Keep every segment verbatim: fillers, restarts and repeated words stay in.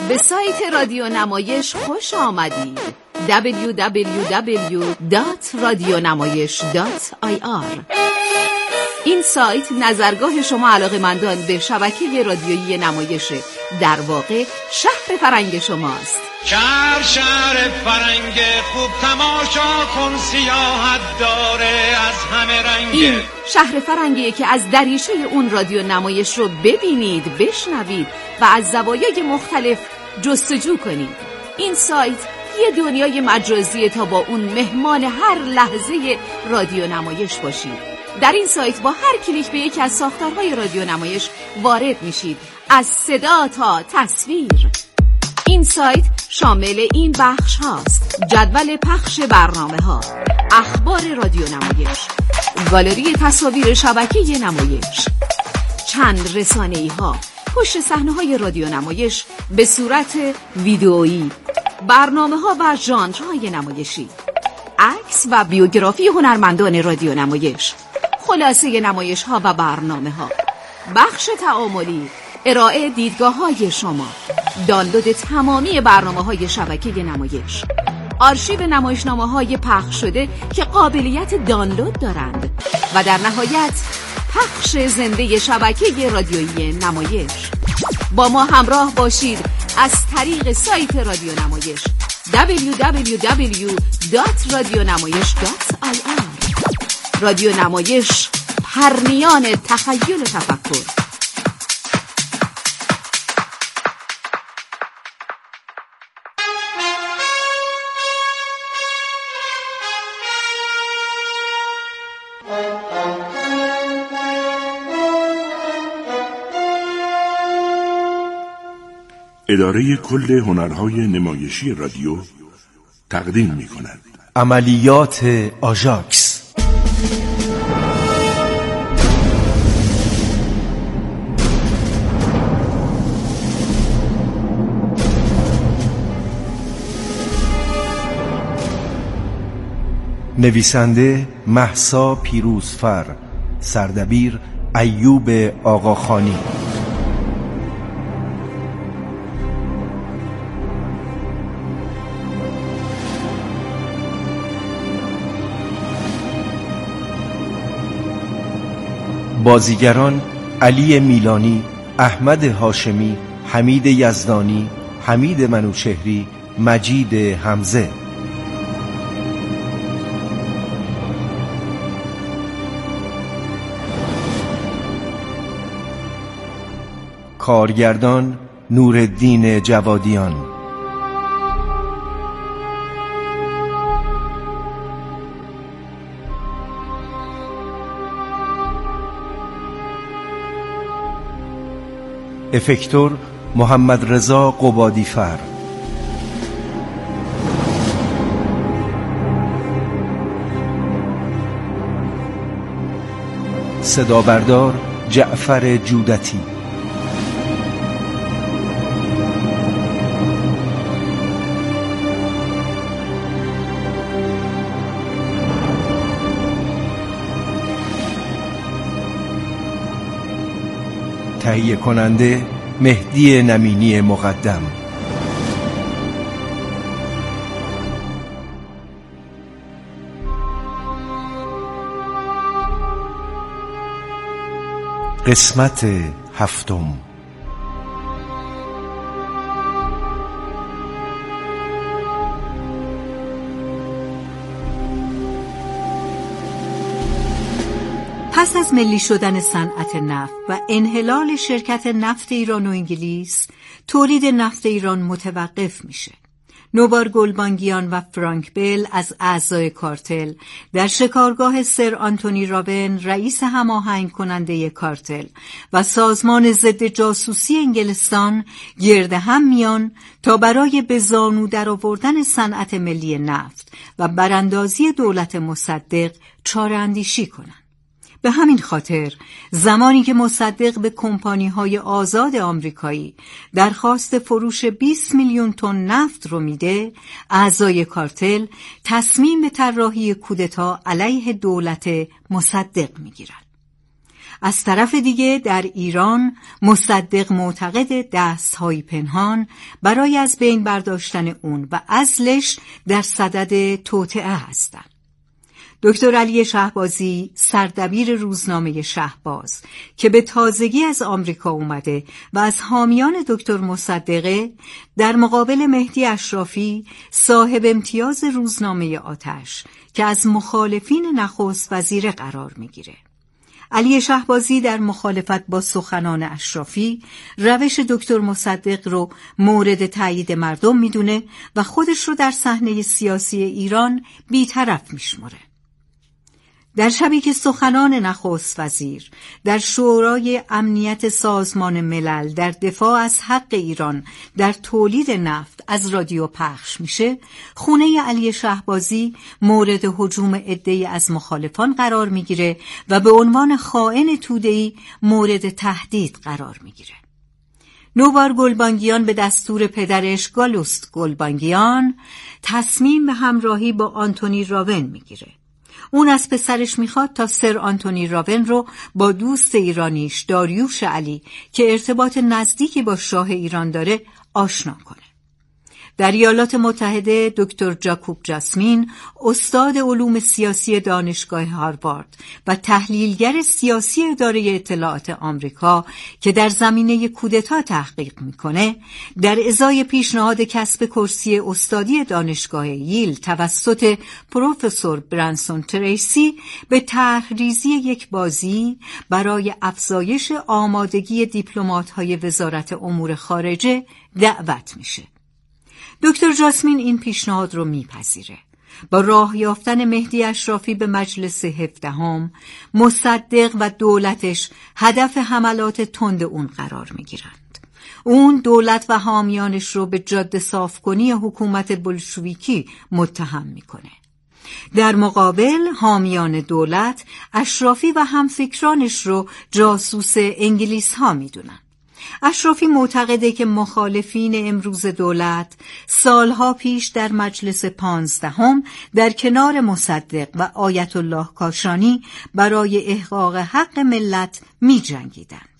به سایت رادیو نمایش خوش آمدید. دبلیو دبلیو دبلیو دات رادیونمایش دات آی آر. این سایت نظرگاه شما علاقه‌مندان به شبکه رادیویی نمایش، در واقع شهر فرنگ شماست. شهر شهر فرنگ خوب تماشا کن، سیاحت داره از همه رنگ. این شهر فرنگیه که از دریچه اون رادیو نمایش رو ببینید، بشنوید و از زوایای مختلف جستجو کنید. این سایت یه دنیای مجازیه تا با اون مهمان هر لحظه رادیو نمایش باشید. در این سایت با هر کلیک به یکی از ساختارهای رادیو نمایش وارد میشید، از صدا تا تصویر. این سایت شامل این بخش هاست: جدول پخش برنامه ها، اخبار رادیو نمایش، گالری تصاویر شبکه نمایش، چند رسانه‌ای ها، پشت صحنه های رادیو نمایش به صورت ویدئویی، برنامه ها و ژانرهای نمایشی، عکس و بیوگرافی هنرمندان رادیو نمایش، خلاصه نمایش ها و برنامه ها، بخش تعاملی، ارائه دیدگاه های شما، دانلود تمامی برنامه های شبکه نمایش، آرشیو نمایشنامه های پخش شده که قابلیت دانلود دارند و در نهایت پخش زنده شبکه رادیویی نمایش. با ما همراه باشید از طریق سایت رادیو نمایش دبلیو دبلیو دبلیو دات رادیونمایش دات آی آر. رادیو نمایش، پرنیان تخیل و تفکر. اداره کل هنرهای نمایشی رادیو تقدیم می کند عملیات آژاکس. نویسنده مهسا پیروزفر، سردبیر ایوب آقاخانی. بازیگران: علی میلانی، احمد هاشمی، حمید یزدانی، حمید منوچهری، مجید حمزه. کارگردان: نورالدین جوادیان. افکتور: محمد رضا قبادیفر. صدابردار: جعفر جودتی. تهیه کننده: مهدی نمینی مقدم. قسمت هفتم. پس از ملی شدن صنعت نفت و انحلال شرکت نفت ایران و انگلیس، تولید نفت ایران متوقف میشه. نوبار گلبانگیان و فرانک بل از اعضای کارتل در شکارگاه سر آنتونی رابن، رئیس هماهنگ کننده کارتل و سازمان ضد جاسوسی انگلستان، گرد هم میان تا برای به زانو در آوردن صنعت ملی نفت و براندازی دولت مصدق چاره اندیشی کنند. به همین خاطر زمانی که مصدق به کمپانی‌های آزاد آمریکایی درخواست فروش بیست میلیون تن نفت رو میده، اعضای کارتل تصمیم به طراحی کودتا علیه دولت مصدق میگیرن. از طرف دیگه در ایران مصدق معتقد دست‌های پنهان برای از بین برداشتن اون و عزلش در صدد توطئه هستند. دکتر علی شهبازی سردبیر روزنامه شهباز که به تازگی از آمریکا اومده و از حامیان دکتر مصدقه، در مقابل مهدی اشرافی صاحب امتیاز روزنامه آتش که از مخالفین نخست وزیر قرار میگیره. علی شهبازی در مخالفت با سخنان اشرافی روش دکتر مصدق رو مورد تایید مردم میدونه و خودش رو در صحنه سیاسی ایران بی‌طرف میشمره. در شبی که سخنان نخست وزیر در شورای امنیت سازمان ملل در دفاع از حق ایران در تولید نفت از رادیو پخش میشه، خونه علی شهبازی مورد هجوم عده‌ای از مخالفان قرار میگیره و به عنوان خائن توده‌ای مورد تهدید قرار میگیره. نوبار گلبانگیان به دستور پدرش گالوست گلبانگیان تصمیم به همراهی با آنتونی راون میگیره. اون از پسرش میخواد تا سر آنتونی راون رو با دوست ایرانیش داریوش علی که ارتباط نزدیکی با شاه ایران داره آشنا کنه. در ایالات متحده دکتر جاکوب جاسمین، استاد علوم سیاسی دانشگاه هاروارد و تحلیلگر سیاسی اداره اطلاعات آمریکا که در زمینه کودتا تحقیق میکنه، در ازای پیشنهاد کسب کرسی استادی دانشگاه ییل توسط پروفسور برانسون تریسی به طرحریزی یک بازی برای افزایش آمادگی دیپلمات‌های وزارت امور خارجه دعوت میشه. دکتر جاسمین این پیشنهاد رو میپذیره. با راه یافتن مهدی اشرافی به مجلس هفدهم، مصدق و دولتش هدف حملات تند اون قرار میگیرند. اون دولت و حامیانش رو به جاده صافکنی حکومت بلشویکی متهم میکنه. در مقابل حامیان دولت اشرافی و همفکرانش رو جاسوس انگلیس ها میدونن. اشرافی معتقده که مخالفین امروز دولت سالها پیش در مجلس پانزدهم در کنار مصدق و آیت الله کاشانی برای احقاق حق ملت می جنگیدند.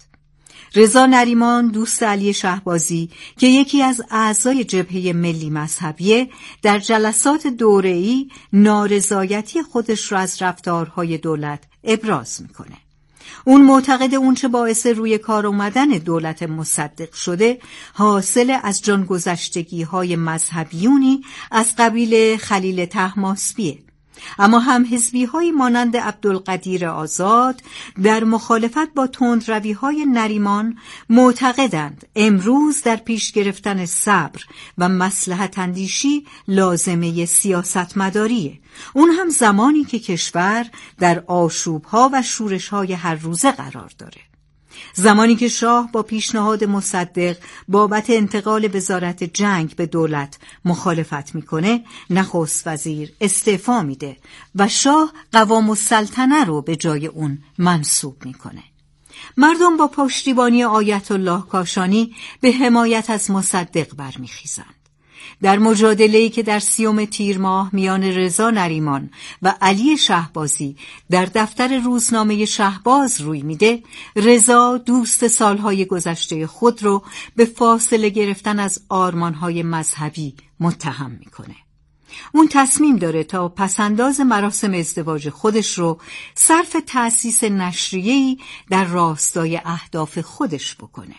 رضا نریمان دوست علی شهبازی که یکی از اعضای جبهه ملی مذهبیه، در جلسات دوره‌ای نارضایتی خودش را از رفتارهای دولت ابراز میکنه. اون معتقد اون چه باعث روی کار اومدن دولت مصدق شده حاصل از جانگذشتگی های مذهبیونی از قبیل خلیل طهماسبیه. اما هم حزبی های مانند عبدالقدیر آزاد در مخالفت با تندروی های نریمان معتقدند امروز در پیش گرفتن صبر و مصلحت اندیشی لازمه سیاست مداریه، اون هم زمانی که کشور در آشوب ها و شورش های هر روزه قرار داره. زمانی که شاه با پیشنهاد مصدق بابت انتقال وزارت جنگ به دولت مخالفت میکنه، نخست وزیر استعفا میده و شاه قوام السلطنه رو به جای اون منصوب میکنه. مردم با پشتیبانی آیت الله کاشانی به حمایت از مصدق برمیخیزند. در مجادله‌ای که در سیوم تیر ماه میان رضا نریمان و علی شهبازی در دفتر روزنامه شهباز روی میده، رضا دوست سالهای گذشته خود رو به فاصله گرفتن از آرمانهای مذهبی متهم میکنه. اون تصمیم داره تا پسنداز مراسم ازدواج خودش رو صرف تأسیس نشریه‌ای در راستای اهداف خودش بکنه.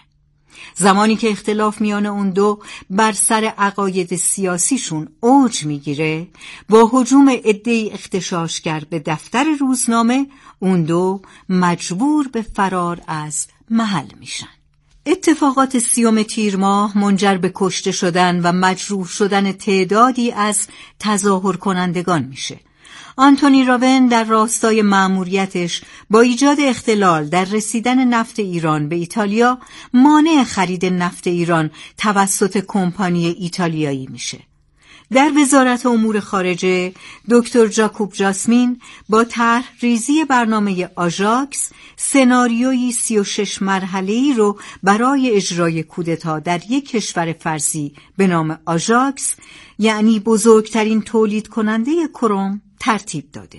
زمانی که اختلاف میان اون دو بر سر عقاید سیاسیشون اوج میگیره، با هجوم عده‌ای اغتشاشگر به دفتر روزنامه، اون دو مجبور به فرار از محل میشن. اتفاقات سیوم تیر ماه منجر به کشته شدن و مجروح شدن تعدادی از تظاهر کنندگان میشه. آنتونی راون در راستای مأموریتش با ایجاد اختلال در رسیدن نفت ایران به ایتالیا مانع خرید نفت ایران توسط کمپانی ایتالیایی میشه. در وزارت امور خارجه دکتر جاکوب جاسمین با طرح ریزی برنامه آژاکس سناریویی سی و شش مرحله‌ای رو برای اجرای کودتا در یک کشور فرضی به نام آژاکس، یعنی بزرگترین تولید کننده کروم، ترتیب داده.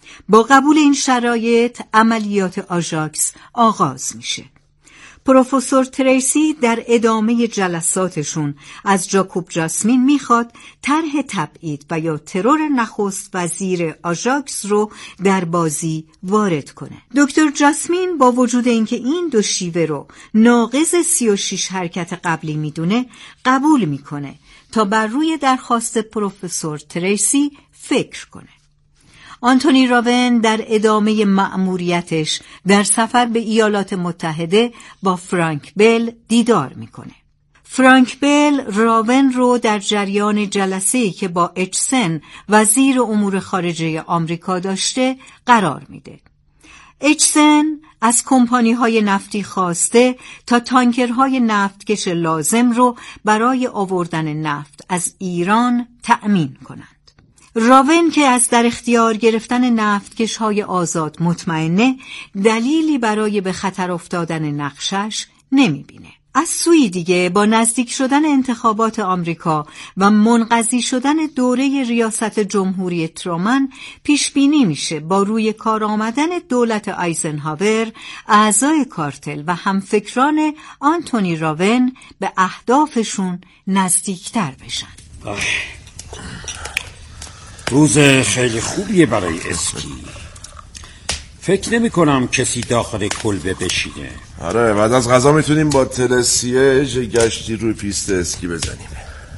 با قبول این شرایط عملیات آژاکس آغاز میشه. پروفسور تریسی در ادامه جلساتشون از جاکوب جاسمین میخواد طرح تبعید و یا ترور نخست وزیر آژاکس رو در بازی وارد کنه. دکتر جاسمین با وجود اینکه این دو شیوه رو ناقض سی و شش حرکت قبلی میدونه، قبول میکنه تا بر روی درخواست پروفسور تریسی فکر کنه. آنتونی راون در ادامه مأموریتش در سفر به ایالات متحده با فرانک بل دیدار میکنه. فرانک بل راون رو در جریان جلسه‌ای که با اچسن وزیر امور خارجه آمریکا داشته قرار میده. اچسن از کمپانی‌های نفتی خواسته تا تانکرهای نفتکش لازم رو برای آوردن نفت از ایران تأمین کنند. راون که از در اختیار گرفتن نفتکش‌های آزاد مطمئنه، دلیلی برای به خطر افتادن نقشش نمی‌بینه. از سوی دیگه با نزدیک شدن انتخابات آمریکا و منقضی شدن دوره ریاست جمهوری ترومن پیش بینی میشه با روی کار آمدن دولت آیزنهاور اعضای کارتل و همفکران آنتونی راون به اهدافشون نزدیکتر بشن. روز خیلی خوبیه برای اسکی. فکر نمی کنم کسی داخل کلبه بشینه. آره، بعد از غذا میتونیم با تلسیه گشتی روی پیست اسکی بزنیم.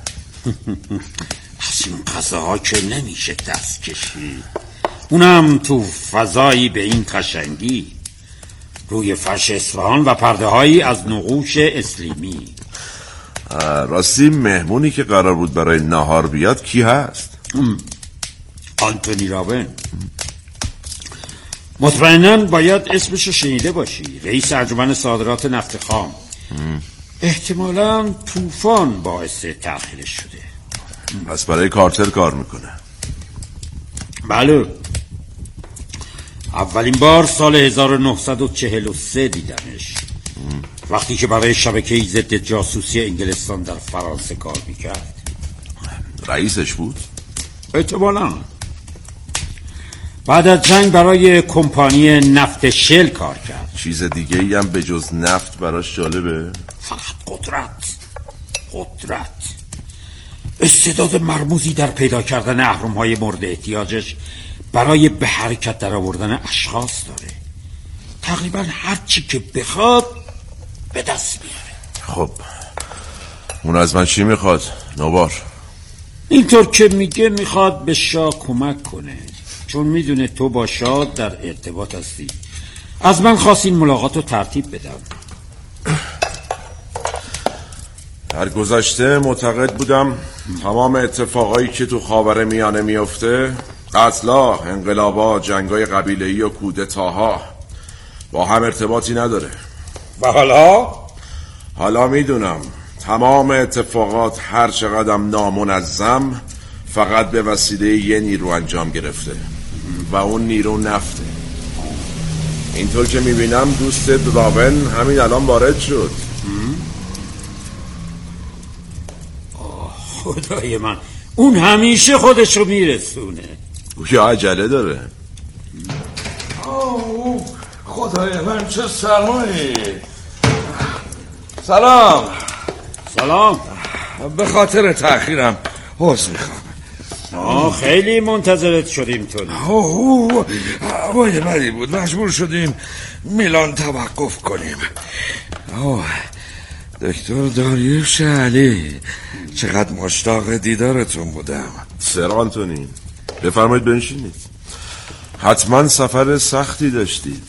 از این غذاها که نمیشه دست کشید، اونم تو فضایی به این قشنگی، روی فرش اصفهان و پرده هایی از نقوش اسلیمی. راستی مهمونی که قرار بود برای نهار بیاد کی هست؟ آنتونی راون. مطمئناً باید اسمشو شنیده باشی، رئیس انجمن صادرات نفت خام. احتمالاً طوفان باعث تأخیرش شده. پس برای کارتل کار میکنه. بله، اولین بار سال هزار و نهصد و چهل و سه دیدمش، وقتی که برای شبکه ضد جاسوسی انگلستان در فرانسه کار میکرد. رئیسش بود؟ احتمالاً. بعد از جنگ برای کمپانی نفت شل کار کرد. چیز دیگه ای هم به جز نفت براش جالبه؟ فقط قدرت. قدرت. استعداد مرموزی در پیدا کردن اهرم‌های مورد احتیاجش برای به حرکت در آوردن اشخاص داره. تقریبا هر چی که بخواد به دست میاره. خب اون از من چی میخواد نوبار؟ اینطور که میگه میخواد به شاه کمک کنه، چون میدونه تو با شاه در ارتباط هستی. از من خواست این ملاقات رو ترتیب بدم. در گذشته معتقد بودم تمام اتفاقایی که تو خاور میانه میفته، قتلا، انقلابا، جنگای قبیله‌ای و کودتاها، با هم ارتباطی نداره. و حالا؟ حالا میدونم تمام اتفاقات هر چقدرم نامنظم فقط به وسیله یه نیرو انجام گرفته و اون نیرو نفته. اینطور که میبینم دوست راون همین الان وارد شد. خدای من، اون همیشه خودشو میرسونه. یا عجله داره. آه خدای من چه سرمایی. سلام. سلام. به خاطر تأخیرم عذر میخوام. آه خیلی منتظرت شدیم تونی. اوه هوای بدی بود، مجبور شدیم میلان توقف کنیم. اوه دکتر داریوش علی، چقدر مشتاق دیدارتون بودم. سر آنتونی بفرمایید بنشینید. حتما سفر سختی داشتید.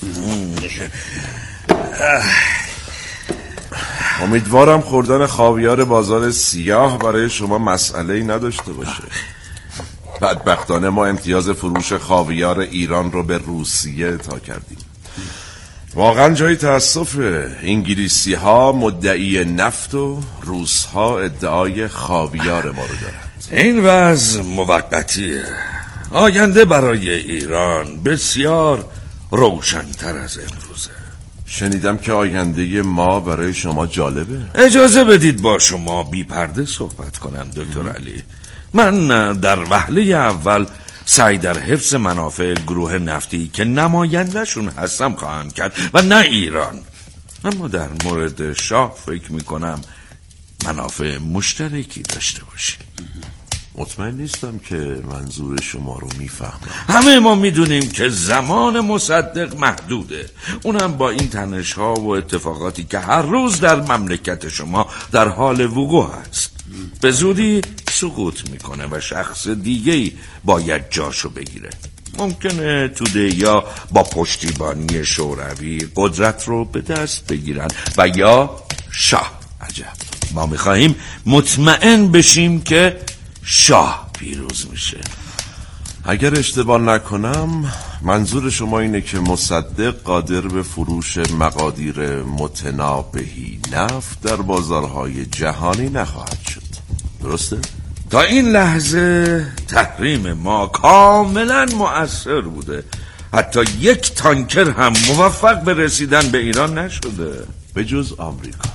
امیدوارم خوردن خاویار بازار سیاه برای شما مسئله‌ای نداشته باشه. بدبختانه ما امتیاز فروش خاویار ایران رو به روسیه تا کردیم. واقعا جای تأسفه. انگلیسی ها مدعی نفت و روس ها ادعای خاویار ما رو دارند. این وضع موقتیه. آینده برای ایران بسیار روشن‌تر از امروزه. شنیدم که آینده ما برای شما جالبه. اجازه بدید با شما بی پرده صحبت کنم دکتر علی. من در وهله اول سعی در حفظ منافع گروه نفتی که نمایندهشون هستم خواهند کرد و نه ایران. اما در مورد شاه فکر میکنم منافع مشترکی داشته باشیم. مطمئن نیستم که منظور شما رو میفهمم. همه ما میدونیم که زمان مصدق محدوده، اونم با این تنش ها و اتفاقاتی که هر روز در مملکت شما در حال وقوع هست. به زودی سقوط میکنه و شخص دیگه‌ای باید جاشو بگیره. ممکنه توده یا با پشتیبانی شوروی قدرت رو به دست بگیرن و یا شاه. عجب. ما میخواهیم مطمئن بشیم که شاه پیروز میشه. اگر اشتباه نکنم منظور شما اینه که مصدق قادر به فروش مقادیر متنابهی نفت در بازارهای جهانی نخواهد شد، درسته؟ تا این لحظه تحریم ما کاملا مؤثر بوده. حتی یک تانکر هم موفق به رسیدن به ایران نشده به جز آمریکا.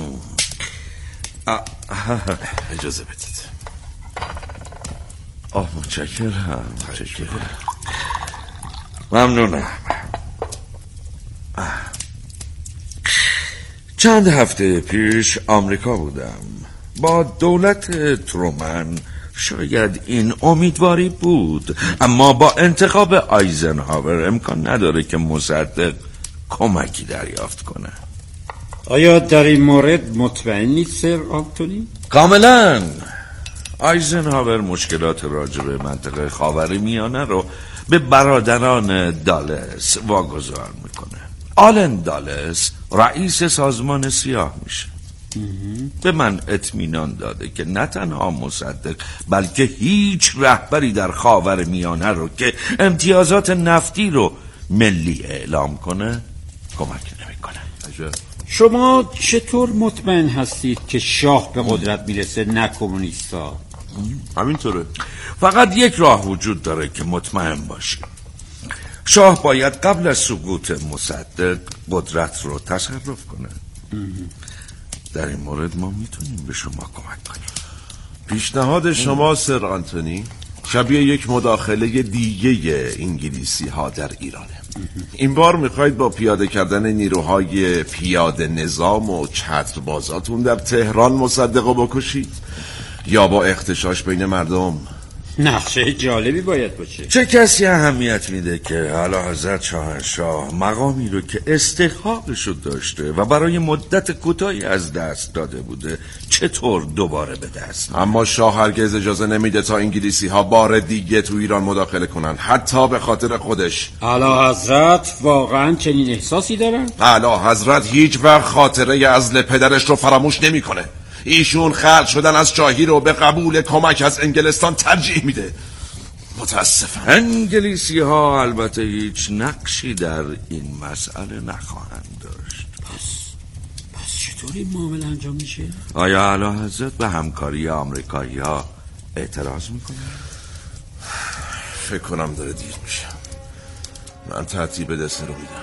اجازه بدید. آه متشکرم متشکرم ممنونم. چند هفته پیش آمریکا بودم. با دولت ترومن شاید این امیدواری بود، اما با انتخاب آیزنهاور امکان نداره که مصدق کمکی دریافت کنه. آیا در این مورد مطمئن نیست سر آنتونی؟ کاملا. آیزنهاور مشکلات راجع به منطقه خاورمیانه رو به برادران دالس واگذار میکنه. آلن دالس رئیس سازمان سیاه میشه. به من اطمینان داده که نه تنها مصدق بلکه هیچ رهبری در خاورمیانه رو که امتیازات نفتی رو ملی اعلام کنه کمک نمیکنه. شما چطور مطمئن هستید که شاه به قدرت میرسه نه کمونیستا؟ همینطوره. فقط یک راه وجود داره که مطمئن باشیم. شاه باید قبل از سقوط مصدق قدرت رو تصرف کنه. در این مورد ما میتونیم به شما کمک کنیم. پیشنهاد شما سر آنتونی شبیه یک مداخله دیگه انگلیسی ها در ایرانه. این بار میخواید با پیاده کردن نیروهای پیاده نظام و چتربازاتون در تهران مصدق رو بکشید یا با اختشاش بین مردم؟ نقشه جالبی باید باشه. چه کسی اهمیت میده که اعلیحضرت شاهنشاه مقامی رو که استحقاقش رو داشته و برای مدت کوتاهی از دست داده بوده چطور دوباره به دست؟ اما شاه هرگز اجازه نمیده تا انگلیسی ها بار دیگه تو ایران مداخله کنن، حتی به خاطر خودش. اعلیحضرت واقعا چنین احساسی دارن؟ اعلیحضرت هیچ وقت خاطره عزل پدرش رو فراموش نمیکنه. ایشون خلق شدن از شاهی رو به قبول کمک از انگلستان ترجیح میده. متاسفم. انگلیسی ها البته هیچ نقشی در این مسئله نخواهند داشت. پس پس چطور این معامله انجام میشه؟ آیا اعلیحضرت به همکاری آمریکایی ها اعتراض میکنه؟ فکر کنم داره دیر میشه. من ترتیب دسته رو میدم.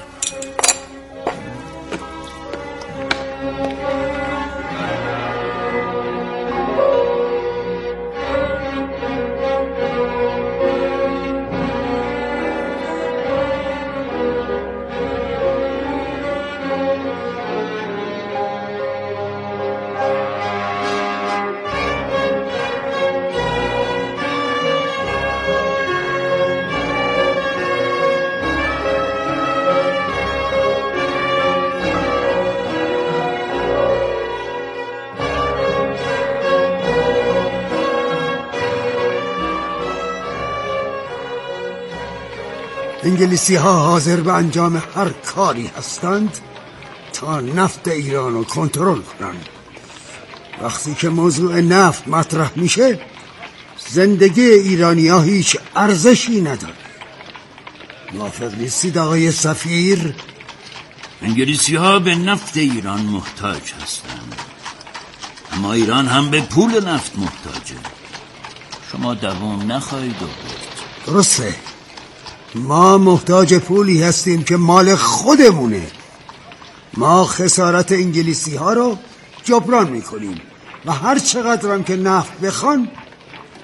انگلیسی ها حاضر به انجام هر کاری هستند تا نفت ایران رو کنترل کنند. وقتی که موضوع نفت مطرح میشه زندگی ایرانی ها هیچ ارزشی نداره. موافق نیستید آقای سفیر؟ انگلیسی ها به نفت ایران محتاج هستند، اما ایران هم به پول نفت محتاجه. شما دوام نخواهید آورد. درسته، ما محتاج پولی هستیم که مال خودمونه. ما خسارت انگلیسی ها رو جبران میکنیم و هر چقدر هم که نفت بخوان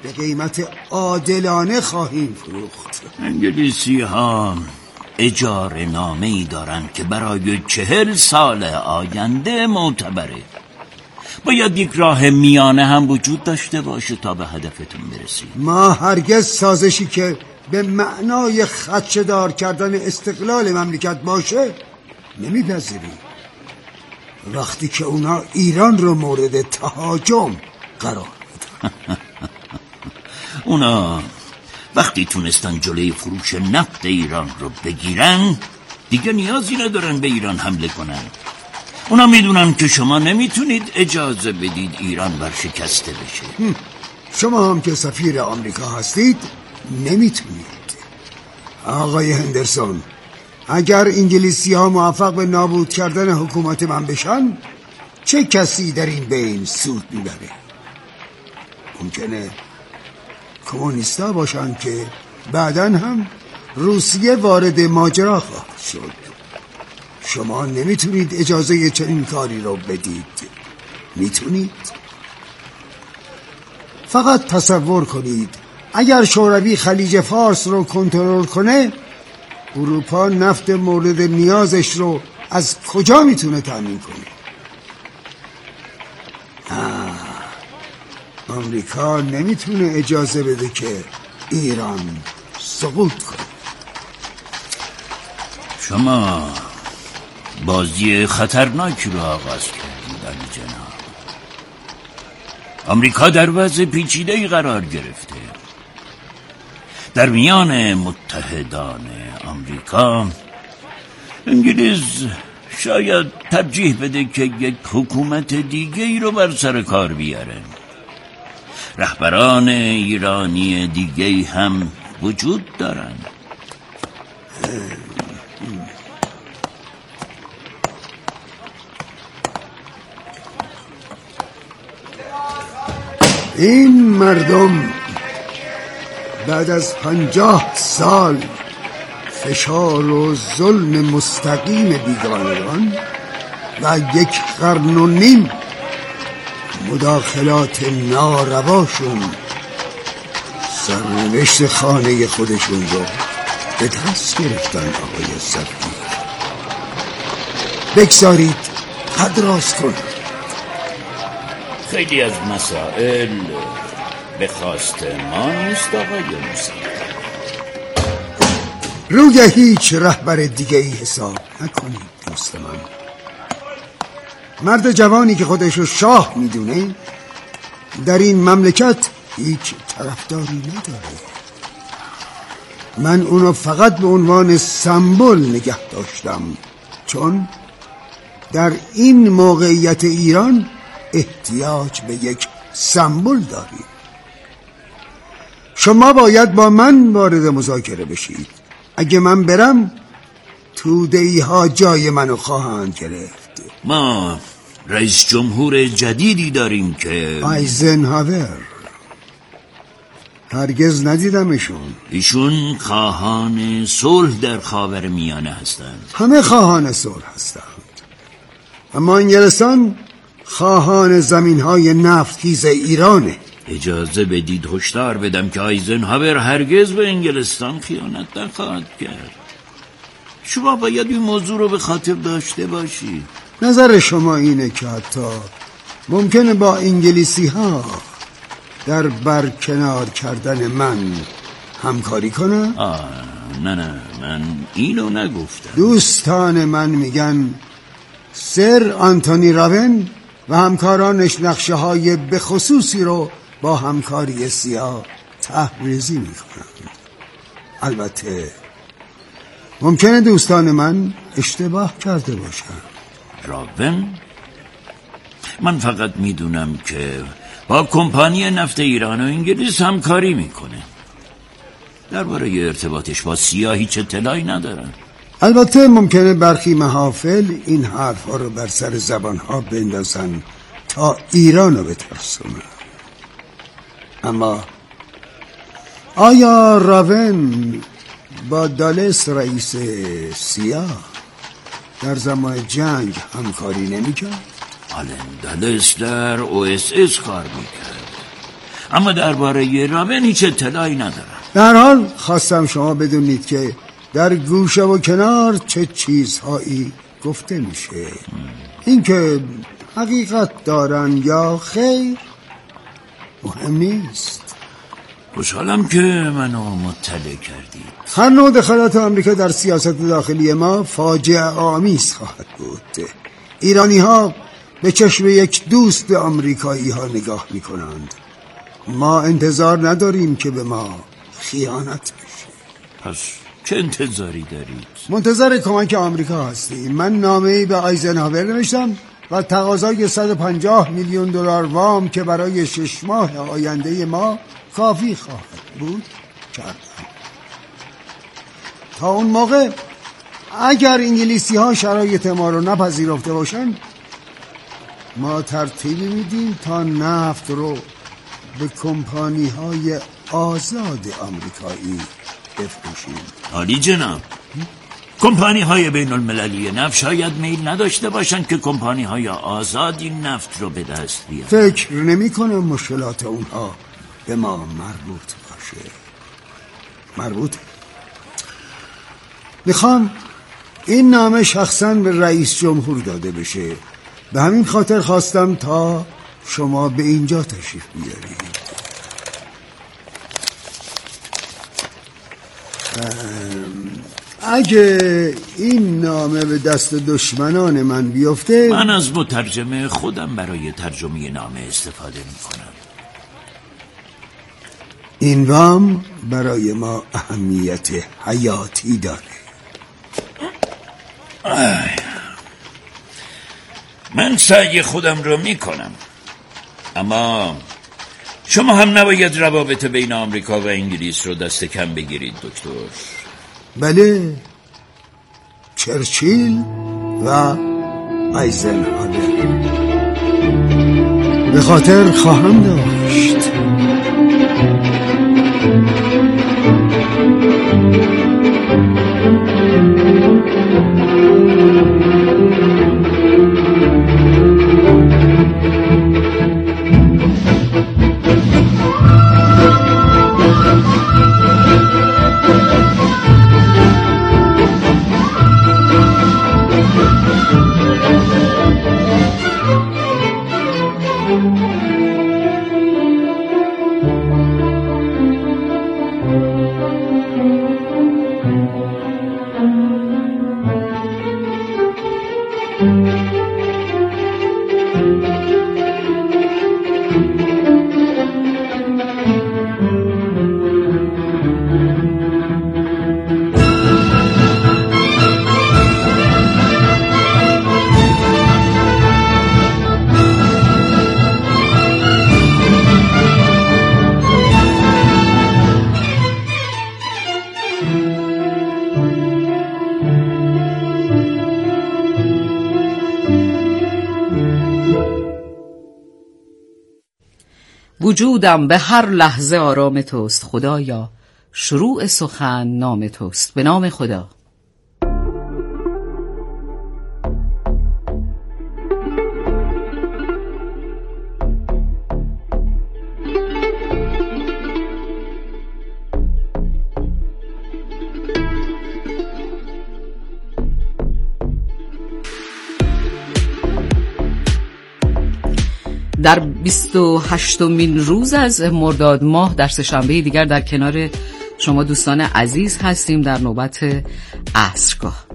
به قیمت عادلانه خواهیم فروخت. انگلیسی ها اجاره نامه ای دارن که برای چهل سال آینده معتبره. باید یک راه میانه هم وجود داشته باشه تا به هدفتون برسید. ما هرگز سازشی که به معنای خدشه‌دار کردن استقلال مملکت باشه نمیپذیریم. وقتی که اونا ایران رو مورد تهاجم قرار بدن. اونا وقتی تونستن جلوی فروش نفت ایران رو بگیرن دیگه نیازی ندارن به ایران حمله کنن. اونا میدونن که شما نمیتونید اجازه بدید ایران ورشکسته بشه. شما هم که سفیر آمریکا هستید نمیتونید. آقای هندرسون، اگر انگلیسی ها موفق به نابود کردن حکومت من بشن چه کسی در این بین سود میبره؟ ممکنه کمونیستا باشن که بعداً هم روسیه وارد ماجرا خواهد شد. شما نمیتونید اجازه چنین کاری رو بدید. میتونید؟ فقط تصور کنید اگر شوروی خلیج فارس رو کنترل کنه، اروپا نفت مورد نیازش رو از کجا میتونه تامین کنه؟ آمریکا نمیتونه اجازه بده که ایران سقوط کنه. شما بازی خطرناکی رو آغاز کردید علی جناب. آمریکا در وضع پیچیده‌ای قرار گرفته. در میان متحدان آمریکا انگلیس شاید ترجیح بده که یک حکومت دیگه ای رو بر سر کار بیاره. رهبران ایرانی دیگه ای هم وجود دارن. این مردم بعد از پنجاه سال فشار و ظلم مستقیم بیگانگان و یک قرن و نیم مداخلات نارواشون سرنوشت خانه خودشون رو به دست گرفتن. آقای سفیر، بگذارید قد راست کنید. خیلی از مسائل به خواست ما نیست آقای موسوی. روی هیچ رهبر دیگه ای حساب نکنید دوست من. مرد جوانی که خودشو شاه میدونه در این مملکت هیچ طرفداری نداره. من اونو فقط به عنوان سمبل نگه داشتم، چون در این موقعیت ایران احتیاج به یک سمبل داریم. شما باید با من وارد مذاکره بشید. اگه من برم توده‌ای ها جای منو خواهند گرفت. ما رئیس جمهور جدیدی داریم که آیزنهاور. هرگز ندیدمشون. ایشون خواهان صلح در خاورمیانه هستند. همه خواهان صلح هستند، اما انگلستان خواهان زمین‌های نفتخیز ایرانه. اجازه بدید هشدار بدم که آیزنهاور هرگز به انگلستان خیانت نخواهد کرد. شما باید این موضوع رو به خاطر داشته باشید. نظر شما اینه که حتی ممکنه با انگلیسی ها در برکنار کردن من همکاری کنه؟ آه نه نه من اینو نگفتم. دوستان من میگن سر آنتونی راون و همکارانش نقشه های به خصوصی رو با همکاری سیاه تحریزی میکنن. البته ممکنه دوستان من اشتباه کرده باشن. راون؟ من فقط میدونم که با کمپانی نفت ایران و انگلیس همکاری میکنه. درباره ارتباطش با سیاه هیچ اطلاعی ندارم. البته ممکنه برخی محافل این حرف ها رو بر سر زبان ها بندازن تا ایران رو بترسونن. اما آیا راون با دالس رئیس سیاه در زمان جنگ همکاری نمی کرد؟ آلن دالس در او اس اس کار میکرد، اما درباره رابن هیچ اطلاعی ندارم. در حال خواستم شما بدونید که در گوشه و کنار چه چیزهایی گفته میشه. اینکه حقیقت دارن یا خیر مهم نیست. خوشحالم که منو مطلع کردید. هر نوع دخالت آمریکا در سیاست داخلی ما فاجعه آمیز خواهد بود. ایرانی ها به چشم یک دوست به آمریکایی ها نگاه می کنند. ما انتظار نداریم که به ما خیانت بشه. پس چه انتظاری دارید؟ منتظر کمک آمریکا هستیم. من نامه‌ای به آیزنهاور نوشتم و تقاضای صد و پنجاه میلیون دلار وام که برای شش ماه آینده ما کافی خواهد بود کردم. تا اون موقع اگر انگلیسی ها شرایط ما رو نپذیرفته باشن، ما ترتیبی میدیم تا نفت رو به کمپانی های آزاد آمریکایی بفروشیم. عالی جناب. کمپانی های بین المللی نفت شاید میل نداشته باشند که کمپانی های آزاد این نفت رو به دست بیارن. فکر نمی کنم مشکلات اونها به ما مربوط باشه. مربوط؟ میخوام این نامه شخصا به رئیس جمهور داده بشه. به همین خاطر خواستم تا شما به اینجا تشریف بیارید. اگه این نامه به دست دشمنان من بیفته، من از مترجم خودم برای ترجمه نامه استفاده میکنم. این وام برای ما اهمیت حیاتی داره. من سعی خودم رو میکنم، اما شما هم نباید روابط بین آمریکا و انگلیس رو دست کم بگیرید دکتر. بله، چرچیل و آیزنهاور به خاطر خواهم داشت. وجودم به هر لحظه آرام توست خدایا، شروع سخن نام توست. به نام خدا. در بیست و هشتمین روز از مرداد ماه در سه‌شنبه دیگر در کنار شما دوستان عزیز هستیم در نوبت عصرگاه.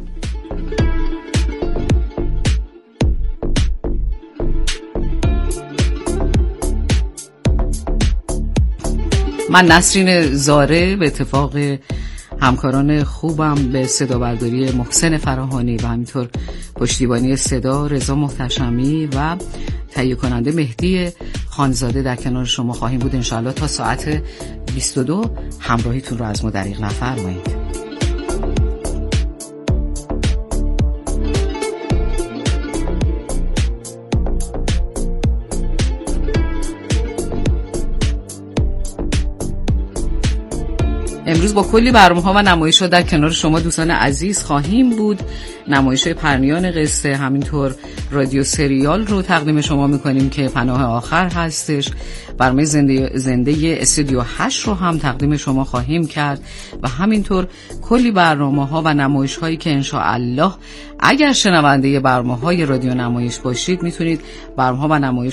من نسرین زاره به اتفاق همکاران خوبم به صدا برداری محسن فراهانی و همینطور پشتیبانی صدا رضا محتشمی و تهیه کننده مهدی خانزاده در کنار شما خواهیم بود انشاءالله تا ساعت بیست و دو. همراهیتون رو از ما دریغ نفرمایید. امروز با کلی برنامه‌ها و نمایش‌ها در کنار شما دوستان عزیز خواهیم بود. نمایش پرنیان قصه، همینطور رادیو سریال رو تقدیم شما می‌کنیم که پناه آخر هستش. برنامه زنده زنده استودیو هشت رو هم تقدیم شما خواهیم کرد و همینطور کلی برنامه‌ها و نمایش‌هایی که ان شاء الله اگر شنونده برنامه‌های رادیو نمایش باشید میتونید برنامه‌ها و نمایش